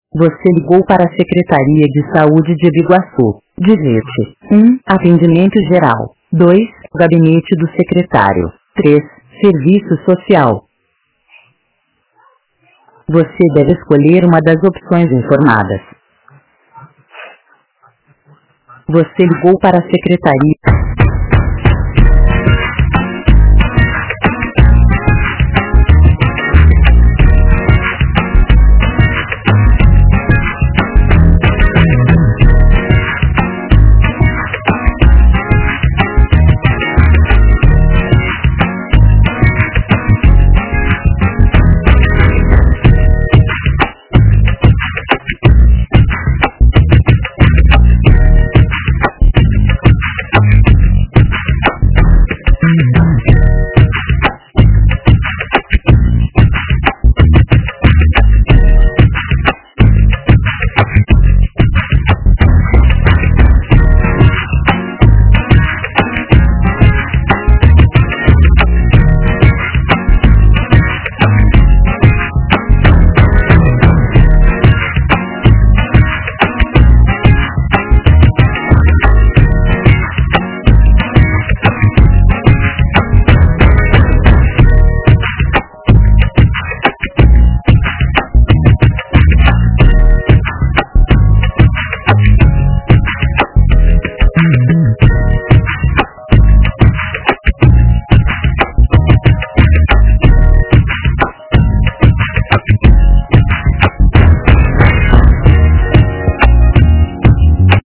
Você ligou para a Secretaria de Saúde de Biguaçu. Digite 1. Atendimento geral. 2. Gabinete do secretário. 3. Serviço social. Você deve escolher uma das opções informadas. Você ligou para a Secretaria.